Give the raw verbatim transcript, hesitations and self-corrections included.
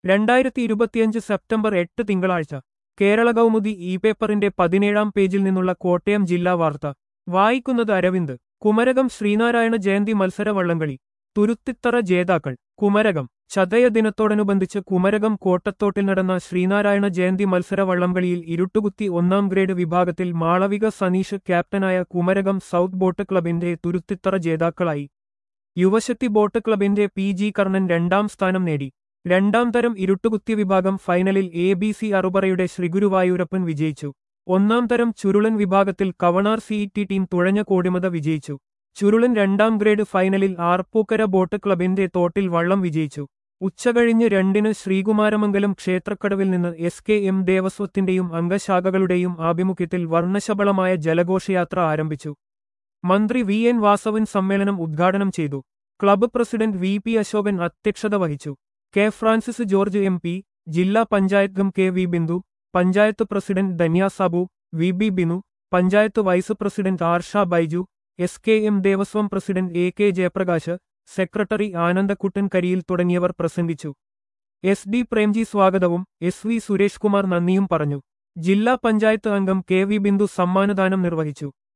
രണ്ടായിരത്തി ഇരുപത്തിയഞ്ച് സെപ്റ്റംബർ എട്ട് തിങ്കളാഴ്ച കേരള കൗമുദി ഇ പേപ്പറിന്റെ പതിനേഴാം പേജിൽ നിന്നുള്ള കോട്ടയം ജില്ലാ വാർത്ത വായിക്കുന്നത് അരവിന്ദ്. കുമരകം ശ്രീനാരായണ ജയന്തി മത്സര വള്ളംകളി. തുരുത്തിത്തറ ജേതാക്കൾ. കുമരകം. ചതയ ദിനത്തോടനുബന്ധിച്ച് കുമരകം കോട്ടത്തോട്ടിൽ നടന്ന ശ്രീനാരായണ ജയന്തി മത്സര വള്ളംകളിയിൽ ഇരുട്ടുകുത്തി ഒന്നാം ഗ്രേഡ് വിഭാഗത്തിൽ മാളവിക സനീഷ് ക്യാപ്റ്റനായ കുമരകം സൗത്ത് ബോട്ട് ക്ലബിന്റെ തുരുത്തിത്തറ ജേതാക്കളായി. യുവശക്തി ബോട്ട് ക്ലബിന്റെ പി ജി കർണൻ രണ്ടാം സ്ഥാനം നേടി. രണ്ടാം തരം ഇരുട്ടുകുത്തി വിഭാഗം ഫൈനലിൽ എ ബി സി അറുപറയുടെ ശ്രീഗുരുവായൂരപ്പൻ വിജയിച്ചു. ഒന്നാം തരം ചുരുളൻ വിഭാഗത്തിൽ കവണാർ സി ടി ടീം തുഴഞ്ഞ കോടിമത വിജയിച്ചു. ചുരുളൻ രണ്ടാം ഗ്രേഡ് ഫൈനലിൽ ആർപ്പൂക്കര ബോട്ട് ക്ലബിന്റെ തോട്ടിൽ വള്ളം വിജയിച്ചു. ഉച്ചകഴിഞ്ഞ് രണ്ടിന് ശ്രീകുമാരമംഗലം ക്ഷേത്രക്കടവിൽ നിന്ന് എസ് കെ എം ദേവസ്വത്തിന്റെയും അംഗശാഖകളുടെയും ആഭിമുഖ്യത്തിൽ വർണ്ണശബളമായ ജലഘോഷയാത്ര ആരംഭിച്ചു. മന്ത്രി വി എൻ വാസവൻ സമ്മേളനം ഉദ്ഘാടനം ചെയ്തു. Club president V P Ashokan അധ്യക്ഷത വഹിച്ചു. K Francis George M P, ജില്ലാ പഞ്ചായത്ത് അംഗം K V Bindu, panchayat president Dhanya Sabu, V B Binu, panchayat vice president Arsha Baiju, S K M Devaswom president A K Jayaprakash, secretary Anandakuttan Kariyil തുടങ്ങിയവർ പ്രസംഗിച്ചു. എസ് ഡി പ്രേംജി സ്വാഗതവും എസ് വി സുരേഷ് കുമാർ നന്ദിയും പറഞ്ഞു. ജില്ലാ പഞ്ചായത്ത് അംഗം കെ വി ബിന്ദു സമ്മാനദാനം നിർവഹിച്ചു.